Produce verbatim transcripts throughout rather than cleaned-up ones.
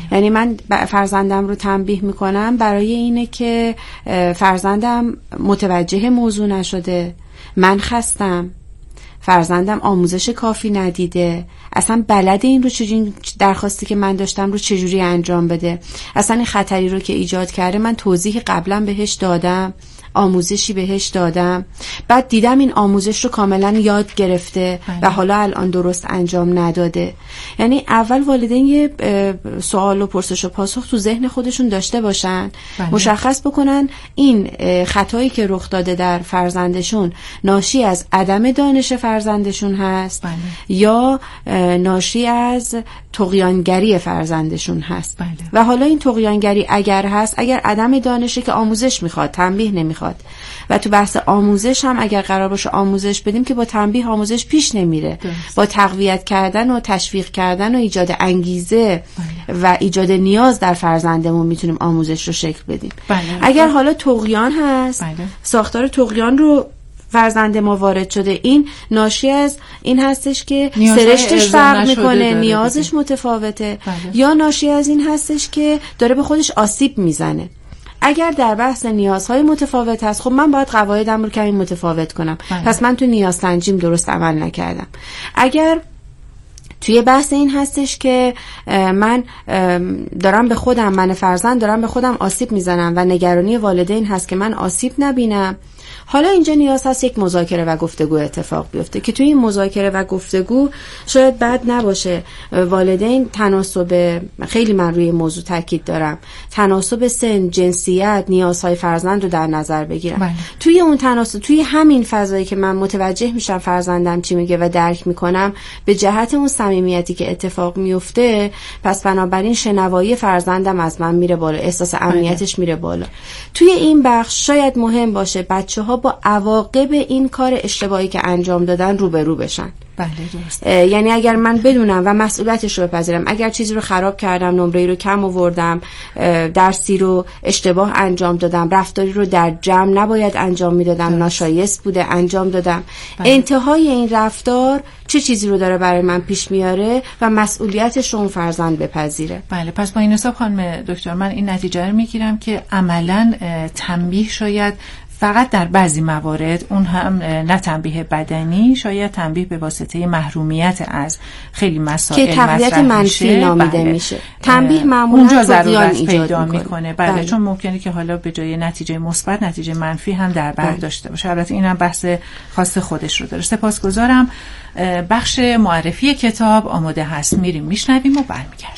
یعنی من فرزندم رو تنبیه میکنم برای اینه که فرزندم متوجه موضوع نشده، من خستم، فرزندم آموزش کافی ندیده، اصلا بلد این رو چجوری درخواستی که من داشتم رو چجوری انجام بده، اصلا این خطری رو که ایجاد کرده من توضیح قبلا بهش دادم، آموزشی بهش دادم، بعد دیدم این آموزش رو کاملا یاد گرفته بله. و حالا الان درست انجام نداده. یعنی اول والدین یه سوال و پرسش و پاسخ تو ذهن خودشون داشته باشن بله. مشخص بکنن این خطایی که رخ داده در فرزندشون ناشی از عدم دانش فرزندشون هست بله. یا ناشی از طغیانگری فرزندشون هست بله. و حالا این طغیانگری اگر هست، اگر عدم دانشه که آموزش میخواد، تنبیه نمیخواد، و تو بحث آموزش هم اگر قرار باشه آموزش بدیم که با تنبیه آموزش پیش نمیره درست. با تقویت کردن و تشویق کردن و ایجاد انگیزه بله. و ایجاد نیاز در فرزندمون میتونیم آموزش رو شکل بدیم بله. اگر حالا طغیان هست بله. ساختار طغیان رو فرزند ما وارد شده، این ناشی از این هستش که سرشتش فرق میکنه، نیازش بگیم. متفاوته بله. یا ناشی از این هستش که داره به خودش آسیب میزنه. اگر در بحث نیازهای متفاوت هست، خب من باید قواعدم رو کمی متفاوت کنم بله. پس من تو نیاز سنجیم درست عمل نکردم. اگر توی بحث این هستش که من دارم به خودم، من فرزند دارم به خودم آسیب میزنم و نگرانی والدین هست که من آسیب نبینم، حالا اینجا نیاز هست یک مذاکره و گفتگو اتفاق بیفته که توی این مذاکره و گفتگو شاید بد نباشه والدین تناسب، خیلی من روی موضوع تاکید دارم، تناسب سن، جنسیت، نیازهای فرزند رو در نظر بگیرم بله. توی اون تناسب، توی همین فضایی که من متوجه میشم فرزندم چی میگه و درک میکنم به جهت اون صمیمیتی که اتفاق میفته، پس بنابراین شنوایی فرزندم از من میره بالا، احساس امنیتش میره بالا. توی این بخش شاید مهم باشه بچه‌ها با عواقب این کار اشتباهی که انجام دادن روبرو بشن. بله درست. یعنی اگر من بدونم و مسئولیتش رو بپذیرم، اگر چیزی رو خراب کردم، نمره‌ای رو کم آوردم، درسی رو اشتباه انجام دادم، رفتاری رو در جمع نباید انجام میدادم، ناشایست بوده انجام دادم، بله. انتهای این رفتار چه چیزی رو داره برای من پیش میاره و مسئولیتش رو اون فرزند بپذیره. بله، پس با این حساب خانم دکتر من این نتیجه رو میگیرم که عملاً تنبیه شاید فقط در بعضی موارد، اون هم نه تنبیه بدنی، شاید تنبیه به واسطه محرومیت از خیلی مسائل که تقویت منفی نامیده بله. میشه. تنبیه معمولا اونجا ضرورت پیدا میکنه بله. بله چون ممکنه که حالا به جای نتیجه مثبت نتیجه منفی هم در بر داشته باشه. البته اینم بحث خاص خودش رو داره. سپاسگزارم. بخش معرفی کتاب آماده هست، میریم میشنویم و برمیگردیم.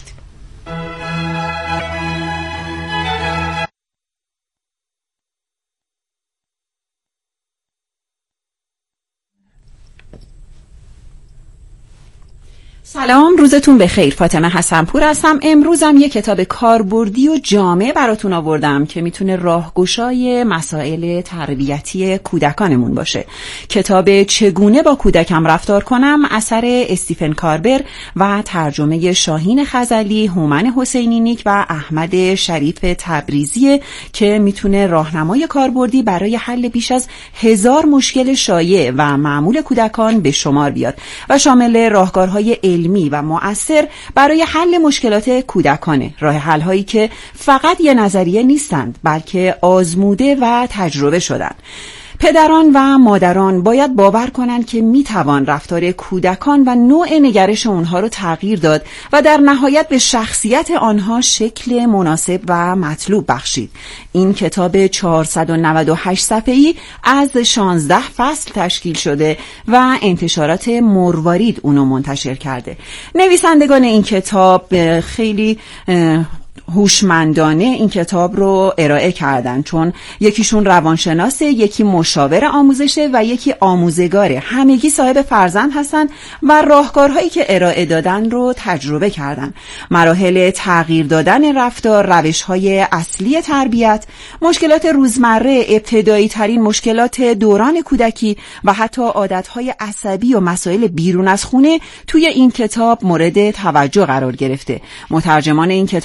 سلام، روزتون بخیر. فاطمه حسنپور هستم. امروزم یه کتاب کاربردی و جامع براتون آوردم که میتونه راهگشای مسائل تربیتی کودکانمون باشه. کتاب چگونه با کودکم رفتار کنم اثر استیفن کاربر و ترجمه شاهین خزعلی، هومن حسینی نیک و احمد شریف تبریزیه که میتونه راهنمای کاربردی برای حل بیش از هزار مشکل شایع و معمول کودکان به شمار بیاد و شامل راهکارهای علمی و مؤثر برای حل مشکلات کودکانه. راه حل هایی که فقط یه نظریه نیستند بلکه آزموده و تجربه شدن. پدران و مادران باید باور کنند که میتوان رفتار کودکان و نوع نگرش اونها رو تغییر داد و در نهایت به شخصیت آنها شکل مناسب و مطلوب بخشید. این کتاب چهارصد و نود و هشت صفحه‌ای از شانزده فصل تشکیل شده و انتشارات مروارید اونو منتشر کرده. نویسندگان این کتاب خیلی هوشمندانه این کتاب رو ارائه کردن، چون یکیشون روانشناسه، یکی مشاور آموزشه و یکی آموزگاره. همگی صاحب فرزند هستن و راهکارهایی که ارائه دادن رو تجربه کردن. مراحل تغییر دادن رفتار، روش‌های اصلی تربیت، مشکلات روزمره، ابتدایی ترین مشکلات دوران کودکی و حتی عادت‌های عصبی و مسائل بیرون از خونه توی این کتاب مورد توجه قرار گرفته. مترجمان این کتاب نوشته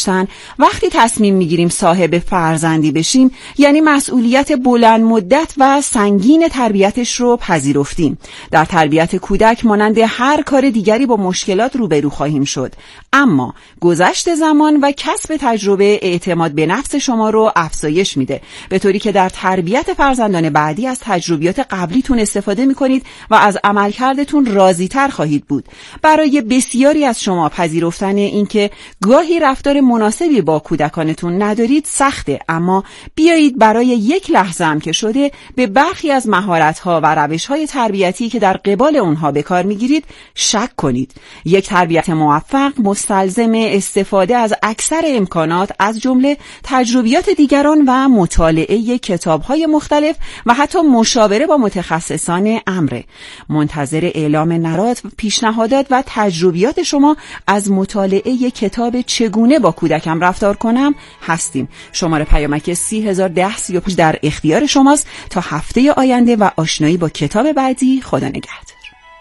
داشتن وقتی تصمیم میگیریم صاحب فرزندی بشیم یعنی مسئولیت بلند مدت و سنگین تربیتش رو پذیرفتیم. در تربیت کودک مانند هر کار دیگری با مشکلات روبرو خواهیم شد، اما گذشت زمان و کسب تجربه اعتماد به نفس شما رو افزایش میده، به طوری که در تربیت فرزندان بعدی از تجربیات قبلیتون استفاده میکنید و از عملکردتون راضی‌تر خواهید بود. برای بسیاری از شما پذیرفتن اینکه گاهی رفتار مناسبی با کودکانتون ندارید سخته، اما بیایید برای یک لحظه هم که شده به برخی از مهارت‌ها و روش‌های تربیتی که در قبال اونها به کار میگیرید شک کنید. یک تربیت موفق مستلزم استفاده از اکثر امکانات از جمله تجربیات دیگران و مطالعه کتاب‌های مختلف و حتی مشاوره با متخصصان امره. منتظر اعلام نظرات، پیشنهادات و تجربیات شما از مطالعه کتاب چگونه با کودکم رفتار کنم هستیم. شماره پیامک سی هزار ده سی و پنج در اختیار شماست تا هفته آینده و آشنایی با کتاب بعدی. خدا نگهدار.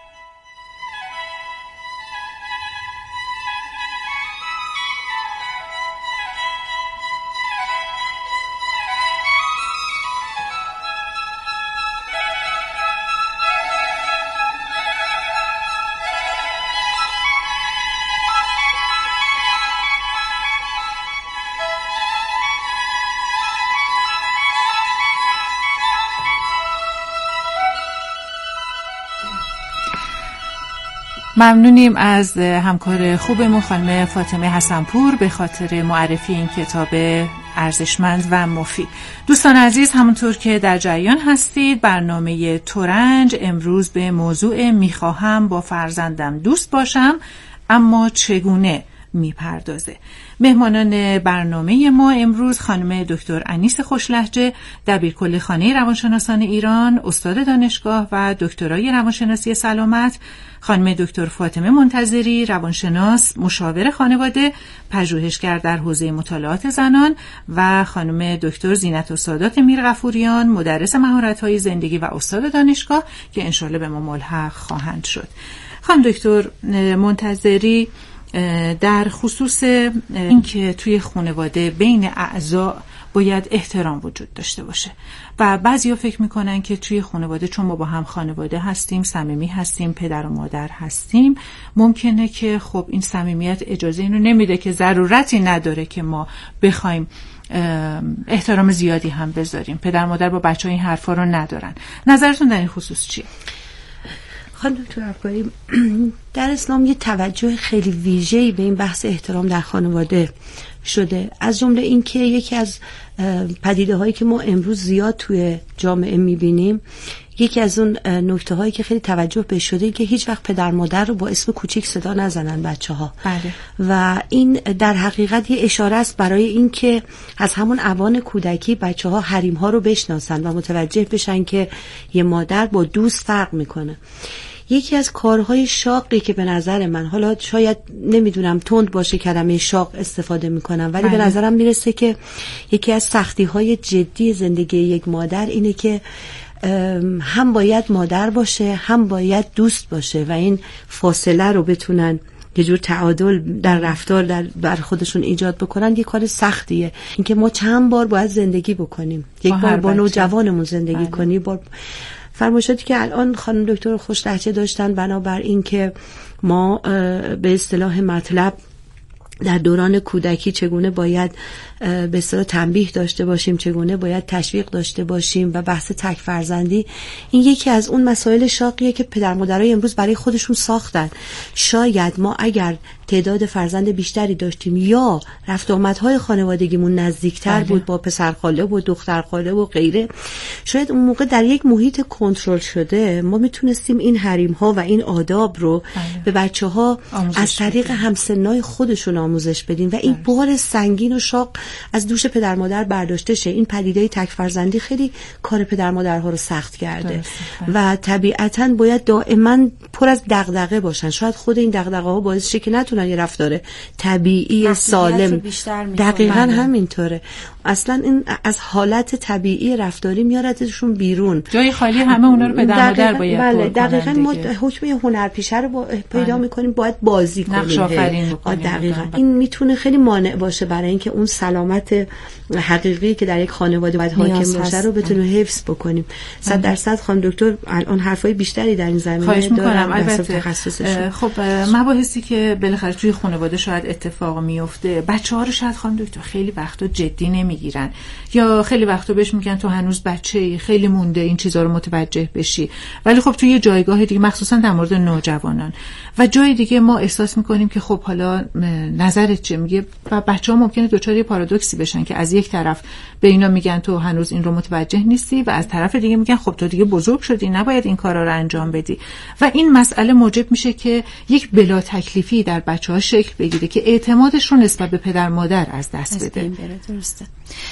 ممنونیم از همکار خوبمون خانم فاطمه حسنپور به خاطر معرفی این کتاب ارزشمند و مفید. دوستان عزیز، همونطور که در جریان هستید برنامه ترنج امروز به موضوع میخواهم با فرزندم دوست باشم اما چگونه میپردازه. مهمانان برنامه ما امروز خانم دکتر انیس خوشلهجه، دبیرکل خانه روانشناسان ایران، استاد دانشگاه و دکترای روانشناسی سلامت، خانم دکتر فاطمه منتظری، روانشناس، مشاور خانواده، پژوهشگر در حوزه مطالعات زنان و خانم دکتر زینت السادات میرغفوریان، مدرس مهارت‌های زندگی و استاد دانشگاه که انشالله به ما ملحق خواهند شد. خانم دکتر منتظری، در خصوص اینکه توی خانواده بین اعضا باید احترام وجود داشته باشه و بعضیا فکر میکنن که توی خانواده چون ما با هم خانواده هستیم، صمیمی هستیم، پدر و مادر هستیم، ممکنه که خب این صمیمیت اجازه اینو نمیده که ضرورتی نداره که ما بخوایم احترام زیادی هم بذاریم. پدر مادر با بچه ها این حرفا رو ندارن. نظرتون در این خصوص چیه؟ خانم دکتر افکاری، در اسلام یه توجه خیلی ویژه‌ای به این بحث احترام در خانواده شده، از جمله این که یکی از پدیده هایی که ما امروز زیاد توی جامعه میبینیم، یکی از اون نکته هایی که خیلی توجه بهش شده که هیچ وقت پدر مادر رو با اسم کوچیک صدا نزنن بچه ها. بله. و این در حقیقت یه اشاره است برای این که از همون اوان کودکی بچه ها حریم ها رو بشناسن و متوجه بشن که یه مادر با دوست فرق میکنه. یکی از کارهای شاقی که به نظر من، حالا شاید نمیدونم تند باشه کلمه شاق استفاده میکنم، ولی بله. به نظرم میرسه که یکی از سختی های جدی زندگی یک مادر اینه که هم باید مادر باشه هم باید دوست باشه و این فاصله رو بتونن یه جور تعادل در رفتار در بر خودشون ایجاد بکنن. یه کار سختیه اینکه ما چند بار باید زندگی بکنیم، یک بار با نوجوانمون زندگی بله. کنیم. بار فرمایشاتی که الان خانم دکتر خوشلهجه داشتن بنابر این که ما به اصطلاح مطلب در دوران کودکی چگونه باید به اصطلاح تنبیه داشته باشیم، چگونه باید تشویق داشته باشیم و بحث تک فرزندی، این یکی از اون مسائل شاقیه که پدر مادرای امروز برای خودشون ساختن. شاید ما اگر تعداد فرزند بیشتری داشتیم یا رفت آمدهای خانوادگیمون نزدیکتر بله. بود با پسرخاله و دخترخاله و غیره، شاید اون موقع در یک محیط کنترل شده ما میتونستیم این حریم ها و این آداب رو بله. به بچه ها از طریق همسنای خودشون آموزش بدیم و این بله. بار سنگین و شاق از دوش پدر مادر برداشته شه. این پدیده تک فرزندی خیلی کار پدر مادرها رو سخت کرده و طبیعتاً باید دائما پر از دغدغه باشن. شاید خود این دغدغه ها باعث شه که نتونن یه رفتار طبیعی سالم، دقیقاً همینطوره. اصلا این از حالت طبیعی رفتاری میارتشون بیرون، جای خالی همه اونا رو پدر مادر باید بله دقیقاً ما حکم هنرپیشه رو با پیدا میکنیم، باید بازی کنیم، نقش آفرین بکنیم. دقیقاً این میتونه خیلی مانع باشه برای اینکه اون سلامت حقیقی که در یک خانواده باید حاکم باشه رو بتونیم حفظ بکنیم. صد درصد خانم دکتر الان حرفای بیشتری در این زمینه دارن. البته خب مباحثی که بالاخره توی خانواده شاید اتفاق میفته، بچه‌ها رو شاید خانم دکتر خیلی وقتا جدی نمیگیرن یا خیلی وقتا بهش میگن تو هنوز بچه‌ای، خیلی مونده این چیزا رو متوجه بشی. ولی خب توی یه جایگاه دیگه مخصوصا در مورد نوجوانان و جای دیگه ما احساس میکنیم که خب حالا نظرت چه میگه و بچه‌ها ممکنه دوچار یه پارادوکسی بشن که از یک طرف به اینا میگن تو هنوز این رو متوجه نیستی و از طرف دیگه میگن خب تو دیگه بزرگ شدی نباید این کارا رو انجام بدی و این مسئله موجب میشه که یک بلا تکلیفی در بچه‌ها شکل بگیره که اعتمادش رو نسبت به پدر مادر از دست بده. درسته.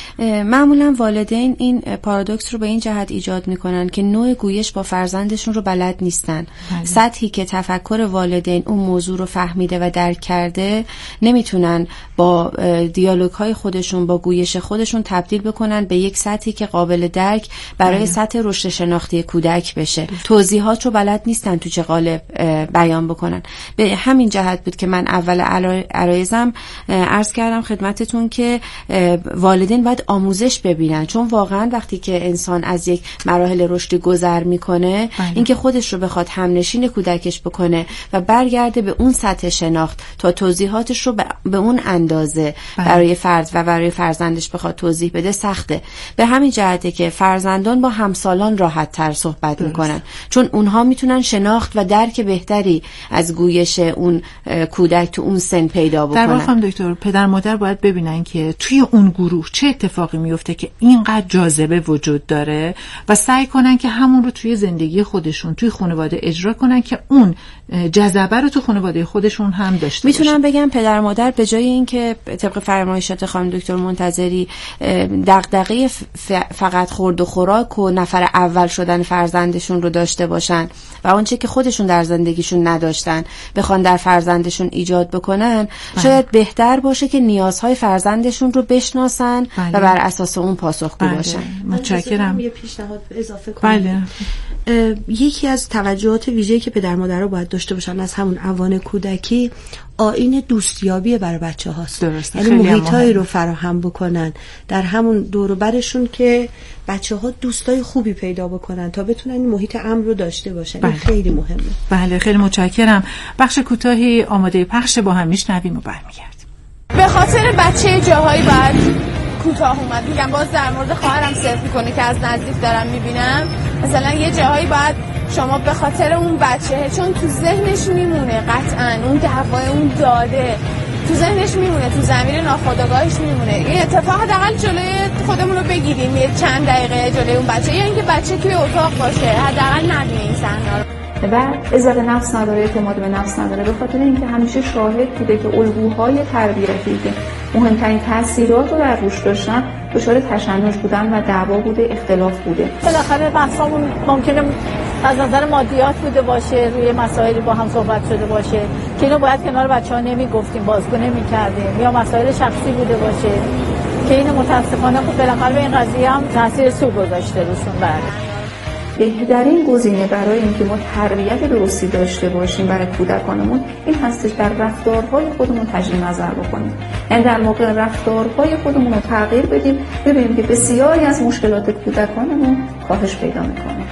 معمولا والدین این پارادوکس رو به این جهت ایجاد میکنن که نوع گویش با فرزندشون رو بلد نیستن. بله. سطحی که تفکر والدین اون موضوع رو فهمیده و درک کرده نمیتونن با دیالوگ های خودشون با گویش خودشون تبدیل بکنن به یک سطحی که قابل درک برای بله. سطح رشد شناختی کودک بشه. توضیحات رو بلد نیستن تو چه قالب بیان بکنن. به همین جهت بود که من اول عرایزم عرض کردم خدمتتون که والدین باید آموزش ببینن، چون واقعا وقتی که انسان از یک مراحل رشدی گذر میکنه اینکه خودش رو بخواد همنشین کودکش بکنه و برگرده به اون سطح شناخت تا توضیحاتش رو به اون اندازه بله. برای فرد و برای فرزندش بخواد توضیح بده سخته. به همین جهته که فرزندان با همسالان راحت تر صحبت درست. میکنن، چون اونها میتونن شناخت و درک بهتری از گویش اون کودک تو اون سن پیدا بکنن. در واقع دکتر پدر مادر باید ببینن که توی اون گروه چه اتفاقی میفته که اینقدر جاذبه وجود داره و سعی کنن که همون رو توی زندگی خودشون توی خانواده اجرا کنن که اون جذبه رو تو خانواده خودشون هم داشته باشن. میتونم بگم پدر مادر به جای اینکه طبق فرمایشات خانم دکتر منتظری دغدغه فقط خورد و خوراک و نفر اول شدن فرزندشون رو داشته باشن و آنچه که خودشون در زندگیشون نداشتن بخوان در فرزندشون ایجاد بکنن بله. شاید بهتر باشه که نیازهای فرزندشون رو بشناسن بله. و بر اساس اون پاسخگو بله. باشن. متشکرم. یه پیشنهاد اضافه کنم. بله. یکی از توجهات ویژه‌ای که پدر مادرها باید داشته باشن از همون اوان کودکی آیین دوستیابی برای بچه هاست. یعنی محیطایی رو فراهم بکنن در همون دور و برشون که بچه ها دوستای خوبی پیدا بکنن تا بتونن این محیط امن رو داشته باشن. بله. این خیلی مهمه. بله خیلی متشکرم. بخش کوتاهی آماده پخش با هم میشنویم و برمیگردیم. به خاطر بچه جاهایی بعد کوتاه اومد میگم باز در مورد خواهرم صرف میکنه که از نزدیک دارم میبینم مثلا یه جاهایی بعد شما به خاطر اون بچه چون تو ذهنش میمونه قطعا اون دعوای اون داده تو ذهنش میمونه تو ضمیر ناخودآگاهش میمونه یه اتفاق حداقل جلوی خودمون رو بگیریم یه چند دقیقه جلوی اون بچه یا اینکه بچه توی اتاق باشه حداقل نبینه این صحنه رو و عزت نفس نداره، اعتماد به نفس نداره به خاطر اینکه همیشه شاهد بوده که الگوهای تربیتی که مهمترین تاثیرات رو در روش داشتن دچار تشنج بودن و دعوا بوده، اختلاف بوده. بالاخره بحثمون ممکنه از نظر مادیات بوده باشه، روی مسائلی با هم صحبت شده باشه که اینو باید کنار بچه‌ها نمیگفتیم، بازگو نمی‌کردیم، یا مسائل شخصی بوده باشه که اینو متأسفانه خب بالاخره به این قضیه هم تاثیر سو گذاشته روشون. بعد بهترین گزینه برای اینکه ما تربیت درستی داشته باشیم برای کودکانمون این هستش در رفتارهای خودمون تجدید نظر بکنیم. یعنی در موقع رفتارهای خودمون رو تغییر بدیم ببینیم که بسیاری از مشکلات کودکانمون کاهش پیدا میکنه.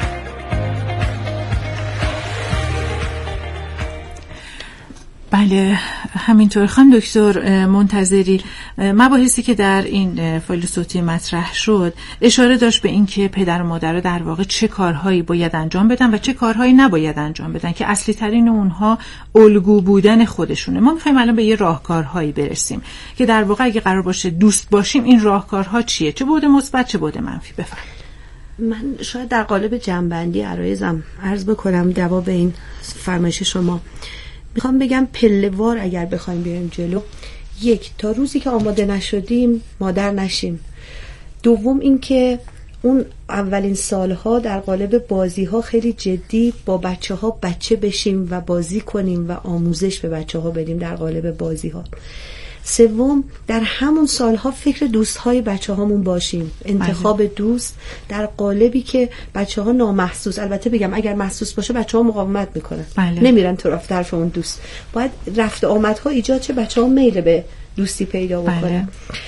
بله همینطور. خانم دکتر منتظری مباحثی که در این فایل صوتی مطرح شد اشاره داشت به این که پدر و مادر در واقع چه کارهایی باید انجام بدن و چه کارهایی نباید انجام بدن که اصلی ترین اونها الگو بودن خودشونه. ما میخوایم الان به یه راهکارهایی برسیم که در واقع اگه قرار باشه دوست باشیم این راهکارها چیه، چه بود مثبت چه بود منفی. بفرمایید. من شاید در قالب جنبندی عرایزم عرض بکنم جواب این فرمایش شما. میخوام بگم پله‌وار اگر بخوایم بریم جلو، یک تا روزی که آماده نشدیم مادر نشیم. دوم اینکه اون اولین سالها در قالب بازی‌ها خیلی جدی با بچه‌ها بچه بشیم و بازی کنیم و آموزش به بچه‌ها بدیم در قالب بازی‌ها. سوم، در همون سالها فکر دوستهای بچه هامون باشیم. انتخاب بله. دوست در قالبی که بچه ها نامحسوس، البته بگم اگر محسوس باشه بچه ها مقاومت میکنن بله. نمیرن طرف طرف اون دوست. باید رفت آمدها ایجاد چه بچه ها میل به دوستی پیدا بکنن. بله.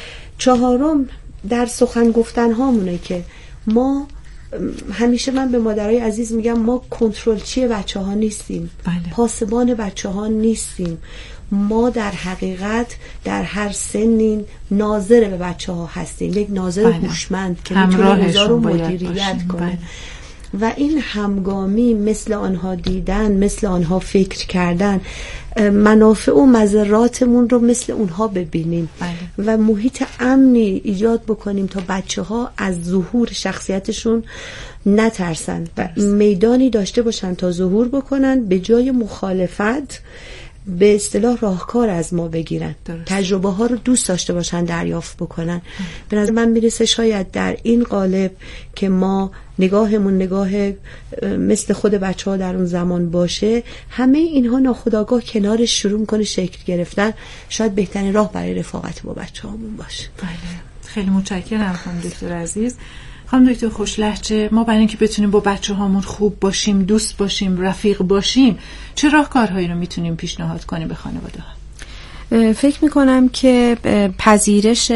چهارم، در سخن گفتن هامونه که ما همیشه من به مادرای عزیز میگم ما کنترلچی بچه ها نیستیم بله. پاسبان بچه ها نیستیم. ما در حقیقت در هر سنین ناظر به بچه ها هستیم، یک ناظر بله. هوشمند که میتونه اوضاع رو مدیریت کنه بله. و این همگامی مثل آنها دیدن، مثل آنها فکر کردن، منافع و مضراتمون رو مثل اونها ببینیم بله. و محیط امنی ایجاد بکنیم تا بچه ها از ظهور شخصیتشون نترسن و میدانی داشته باشن تا ظهور بکنن، به جای مخالفت به اصطلاح راهکار از ما بگیرن، درست. تجربه ها رو دوست داشته باشن دریافت بکنن. به نظر من میرسه شاید در این قالب که ما نگاهمون نگاه مثل خود بچه ها در اون زمان باشه، همه اینها ناخودآگاه کنارش شروع میکنه شکل گرفتن، شاید بهترین راه برای رفاقت با بچه هامون باشه. بله. خیلی متشکرم خانم دکتر عزیز. خانم دکتر خوشلهجه، ما برای اینکه بتونیم با بچه هامون خوب باشیم، دوست باشیم، رفیق باشیم، چه راهکارهایی رو میتونیم پیشنهاد کنیم به خانواده ها؟ فکر میکنم که پذیرش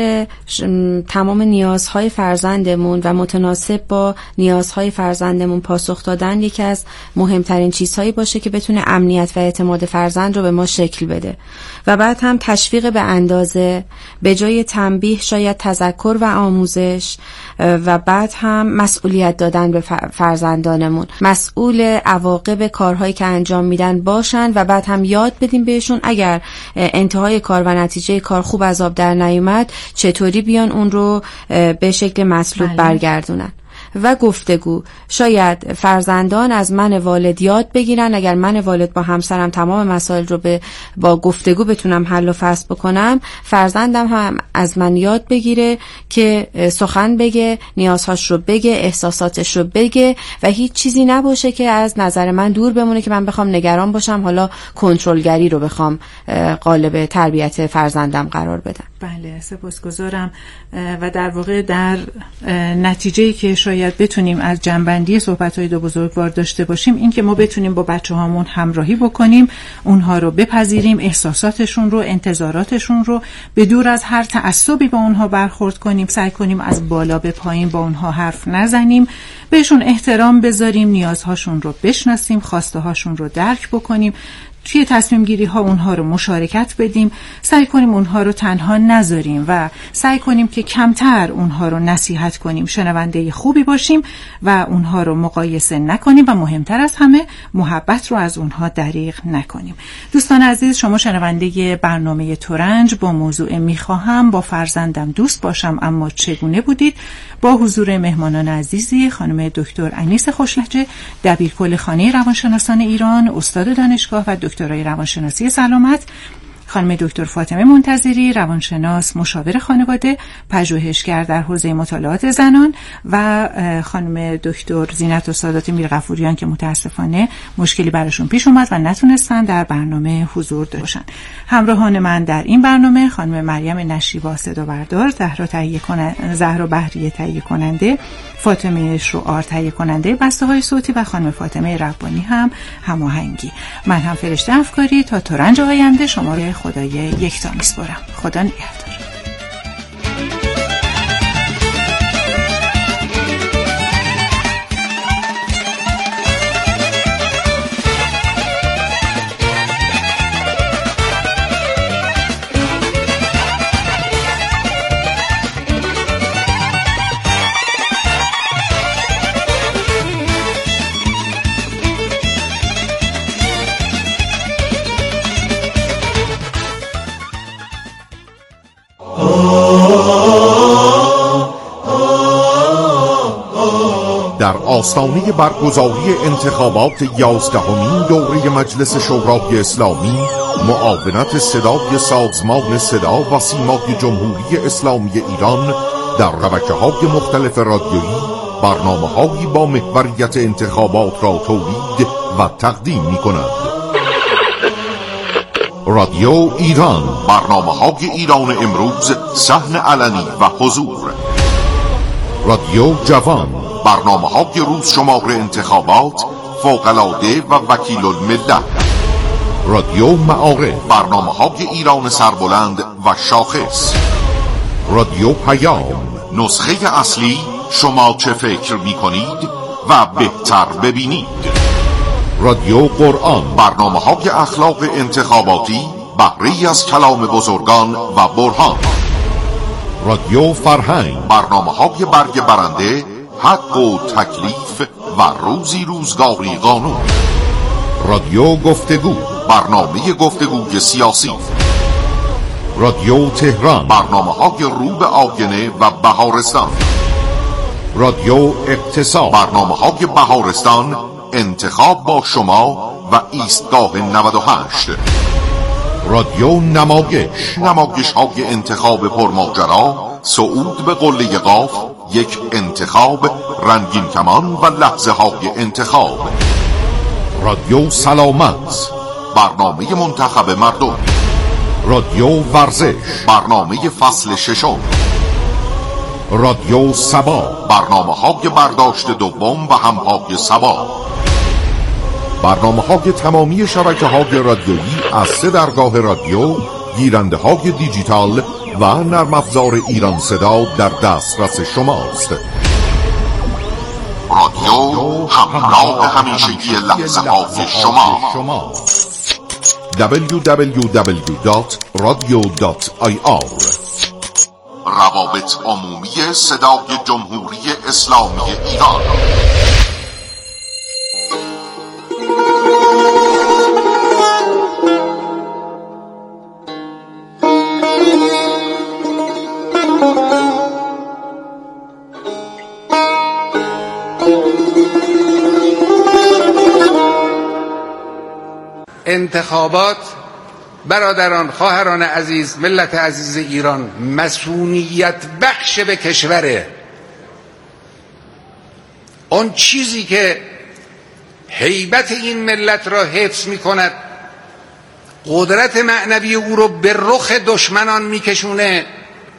تمام نیازهای فرزندمون و متناسب با نیازهای فرزندمون پاسخ دادن یکی از مهمترین چیزهایی باشه که بتونه امنیت و اعتماد فرزند رو به ما شکل بده. و بعد هم تشویق به اندازه، به جای تنبیه شاید تذکر و آموزش، و بعد هم مسئولیت دادن به فرزندانمون، مسئول عواقب کارهایی که انجام میدن باشن و بعد هم یاد بدیم بهشون اگر انتهای کار و نتیجه کار خوب از آب در نیومد چطوری بیان اون رو به شکل مطلوب بله. برگردونن. و گفتگو، شاید فرزندان از من والد یاد بگیرن اگر من والد با همسرم تمام مسائل رو به با گفتگو بتونم حل و فصل بکنم، فرزندم هم از من یاد بگیره که سخن بگه، نیازهاش رو بگه، احساساتش رو بگه و هیچ چیزی نباشه که از نظر من دور بمونه که من بخوام نگران باشم، حالا کنترلگری رو بخوام قالب تربیت فرزندم قرار بدم. بله، سپاسگزارم. و در واقع در نتیجه‌ای که شاید بتونیم از جنبندی صحبت‌های دو بزرگوار داشته باشیم این که ما بتونیم با بچه‌هامون همراهی بکنیم، اونها رو بپذیریم، احساساتشون رو، انتظاراتشون رو، به دور از هر تعصبی با اونها برخورد کنیم، سعی کنیم از بالا به پایین با اونها حرف نزنیم، بهشون احترام بذاریم، نیازهاشون رو بشناسیم، خواسته هاشون رو درک بکنیم، توی تصمیم گیری ها اونها رو مشارکت بدیم، سعی کنیم اونها رو تنها نذاریم و سعی کنیم که کمتر اونها رو نصیحت کنیم، شنونده خوبی باشیم و اونها رو مقایسه نکنیم و مهمتر از همه محبت رو از اونها دریغ نکنیم. دوستان عزیز، شما شنونده برنامه ترنج با موضوع میخواهم با فرزندم دوست باشم اما چگونه بودید، با حضور مهمانان عزیزی خانم دکتر انیس خوشلهجه، دبیرکل خانه روانشناسان ایران، استاد دانشگاه و دکترای روانشناسی سلامت، خانم دکتر فاطمه منتظری، روانشناس، مشاور خانواده، پژوهشگر در حوزه مطالعات زنان و خانم دکتر زینت السادات میرغفوریان که متاسفانه مشکلی براشون پیش اومد و نتونستن در برنامه حضور داشتن. همراهان من در این برنامه خانم مریم نشیبا صدا بردار، زهرا تهیه کننده، زهرا بهریه تهیه کننده، فاطمه شعار تهیه کننده بسته‌های صوتی و خانم فاطمه ربانی هم هماهنگی. من هم فرشته افکاری. تا ترنج آینده شما رو خدای یکتا میسپارم. خدا نگهدار. در آستانه برگزاری انتخابات یازدهمین دوره مجلس شورای اسلامی، معاونت صدای سازمان صدا و سیمای جمهوری اسلامی ایران در ربکه‌های مختلف رادیویی برنامه‌هایی با محوریت انتخابات را تولید و تقدیم می‌کند. رادیو ایران، برنامه‌های ایران امروز، صحن علنی و حضور. رادیو جوان، برنامه‌های روز شمار انتخابات، فوق‌العاده و وکیل الملت. رادیو معارف، برنامه‌های ایران سربلند و شاخص. رادیو پیام، نسخه اصلی شما چه فکر می‌کنید و بهتر ببینید. رادیو قرآن، برنامه‌های اخلاق انتخاباتی، بهره‌ای از کلام بزرگان و برهان. رادیو فرهنگ، برنامه‌های برگ برنده، حق و تکلیف و روزی روزگاری قانون. رادیو گفتگو، برنامه گفتگوی سیاسی. رادیو تهران، برنامه‌های رو به آینه و بهارستان. رادیو اقتصاد، برنامه‌های بهارستان، انتخاب با شما و ایستگاه نود و هشت. رادیو نمایش، نمایش های انتخاب پرماجرا، صعود به قله قاف، یک انتخاب، رنگین کمان و لحظه های انتخاب. رادیو سلامت، برنامه منتخب مردم. رادیو ورزش، برنامه فصل ششم. رادیو سبا، برنامه های برداشت دوم و همپای سبا. برنامه های تمامی شبکه های رادیویی از سه درگاه رادیو، گیرنده های دیجیتال و نرم افزار ایران صدا در دسترس شماست. رادیو همراه همیشگی لحظه های شما. دبلیو دبلیو دبلیو دات رادیو دات آی آر. روابط عمومی صدای جمهوری اسلامی ایران. انتخابات برادران، خواهران عزیز، ملت عزیز ایران، مسئولیت بخش به کشوره. اون چیزی که هیبت این ملت را حفظ می کند، قدرت معنوی او رو به رخ دشمنان می کشونه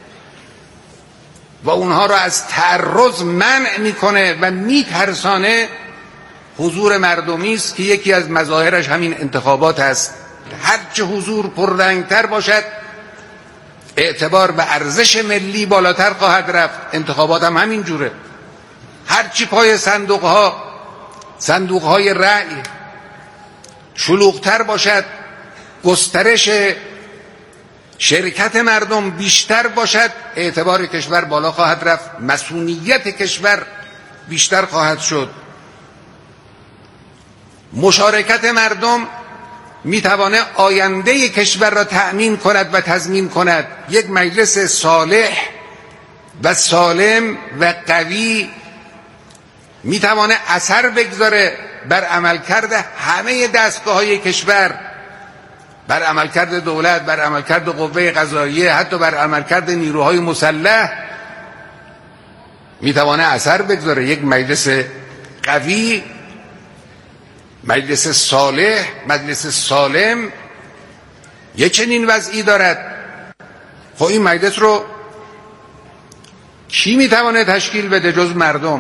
و اونها را از تعرض منع می کنه و می ترسانه، حضور مردمی است که یکی از مظاهرش همین انتخابات است. هرچه حضور پررنگتر باشد، اعتبار به ارزش ملی بالاتر خواهد رفت. انتخابات هم همین جوره. هرچی پای صندوق ها صندوق های رأی شلوغتر باشد، گسترش شرکت مردم بیشتر باشد، اعتبار کشور بالا خواهد رفت، مسئولیت کشور بیشتر خواهد شد. مشارکت مردم میتوانه آینده کشور را تأمین کند و تضمین کند. یک مجلس صالح و سالم و قوی میتوانه اثر بگذاره بر عملکرد همه دستگاه‌های کشور، بر عملکرد دولت، بر عملکرد قوه قضاییه، حتی بر عملکرد نیروهای مسلح میتوانه اثر بگذاره. یک مجلس قوی، مجلس صالح، مجلس سالم یه چنین وضعی دارد. خب این مجلس رو کی میتوانه تشکیل بده جز مردم؟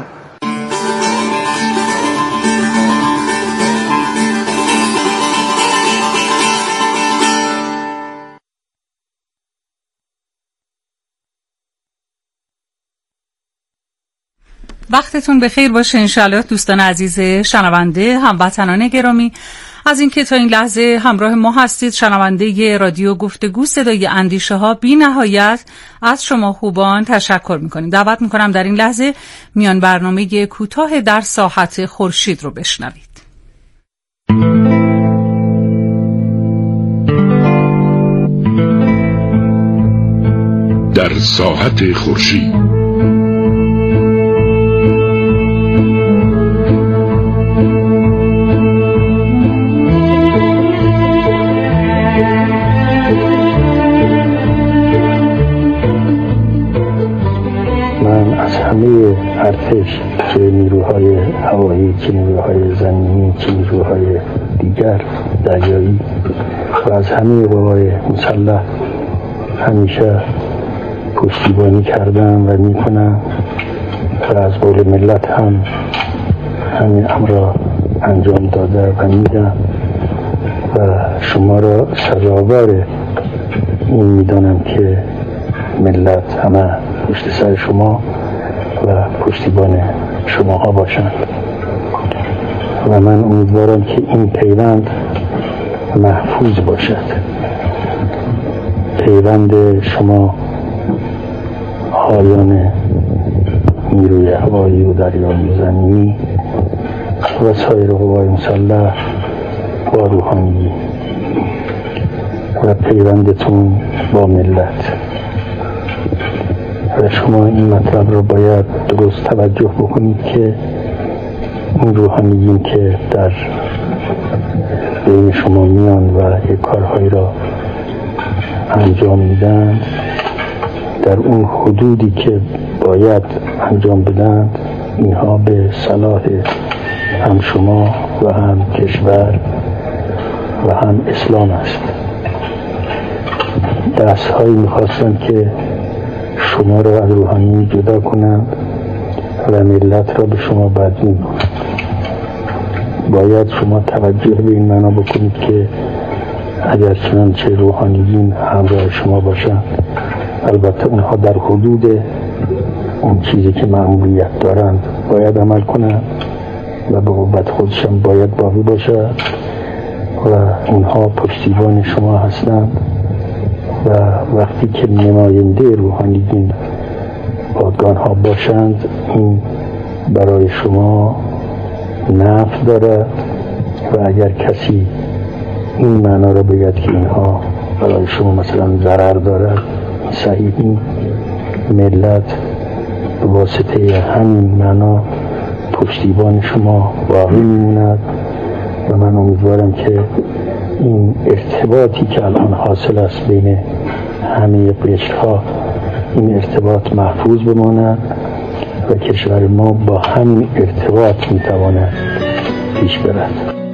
وقتتون بخیر باشه انشالله دوستان عزیز شنونده، هموطنان گرامی، از اینکه تا این لحظه همراه ما هستید. شنونده رادیو گفتگو صدای اندیشه ها، بی نهایت از شما خوبان تشکر میکنیم. دعوت میکنم در این لحظه میان برنامه کوتاه در ساحت خورشید رو بشنوید. در ساحت خورشید همه ارتش، چه نیروهای هوایی، چه نیروهای زمینی، چه نیروهای دیگر، دریایی و از همه قوای مسلح همیشه پشتیبانی کردم و میکنم و از قول ملت هم همین امر را انجام داده و میدم و شما را سزاوار این میدانم که ملت همه پشت سر شما و پشتیبان شما ها باشند و من امیدوارم که این پیوند محفوظ باشد. پیوند شما آیان نیروی هوایی و دریایی و زمینی و سایر قوای مسلح با روحانی و پیوندتون با ملت و شما این مطلب را باید درست توجه بکنید که این روحانیین که در بین شما میان و یک کارهایی را انجام میدن در اون حدودی که باید انجام بدن اینها به صلاح هم شما و هم کشور و هم اسلام است. دست هایی میخواستن که شما را از روحانی جدا کنند و ملت را به شما بدبین کنند. باید شما توجه به این معنا بکنید که اگر چنانچه روحانیین همراه شما باشند، البته اونها در حدود اون چیزی که مأموریت دارند باید عمل کنند و به قوت خودشان باید باقی باشد و اونها پشتیبان شما هستند و وقتی که نماینده روحانیین پادگان ها باشند این برای شما نفع دارد و اگر کسی این معنا را بگید که اینها برای شما مثلا ضرر دارد صحیح این ملت به واسطه همین معنا پشتیبان شما باقی میموند و من امیدوارم که این ارتباطی که الان حاصل است بین همه قشرها این ارتباط محفوظ بماند و کشور ما با همین ارتباط میتواند پیش برد.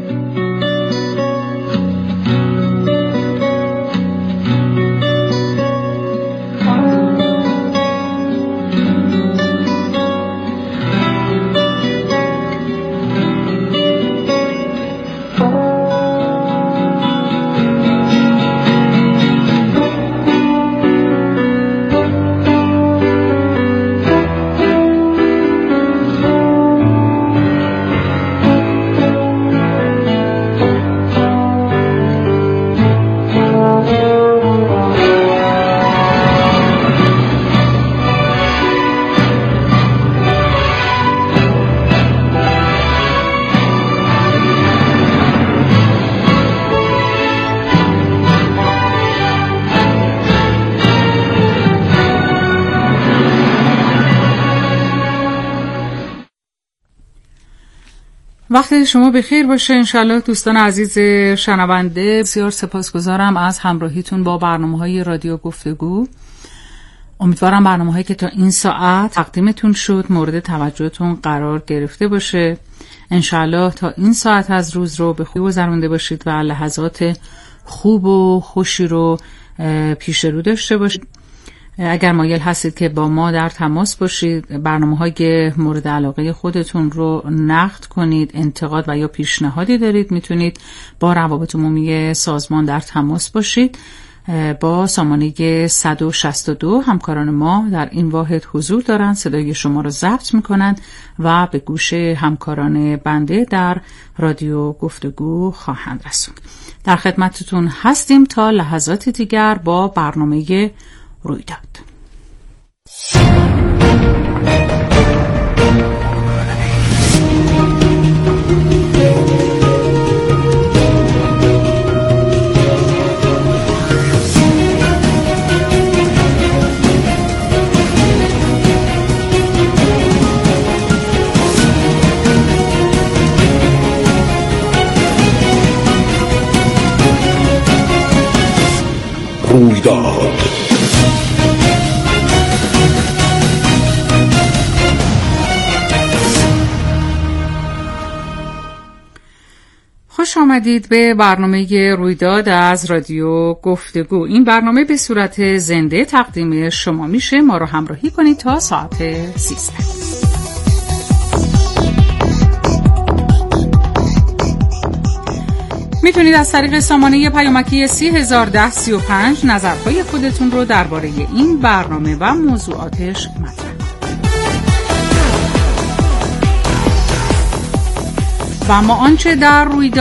وقتی شما بخیر باشه انشالله. دوستان عزیز شنونده، بسیار سپاسگزارم از همراهیتون با برنامه‌های رادیو گفتگو. امیدوارم برنامه‌هایی که تا این ساعت تقدیمتون شد مورد توجهتون قرار گرفته باشه. انشالله تا این ساعت از روز رو به خوبی گذرونده باشید و لحظات خوب و خوشی رو پیش رو داشته باشید. اگر مایل هستید که با ما در تماس باشید، برنامه‌های مورد علاقه خودتون رو نقد کنید، انتقاد و یا پیشنهادی دارید، میتونید با روابط عمومی سازمان در تماس باشید. با سامانه صد و شصت و دو همکاران ما در این واحد حضور دارند، صدای شما رو ضبط میکنند و به گوش همکاران بنده در رادیو گفتگو خواهند رسوند. در خدمتتون هستیم تا لحظات دیگر با برنامه رویداد. رویداد خوش آمدید به برنامه رویداد از رادیو گفتگو. این برنامه به صورت زنده تقدیم شما میشه. ما رو همراهی کنید تا ساعت سیزده. میتونید از طریق سامانه پیامکی سی هزار ده سی و پنج نظرهای خودتون رو درباره این برنامه و موضوعاتش مطرح و ما آنچه در رویداد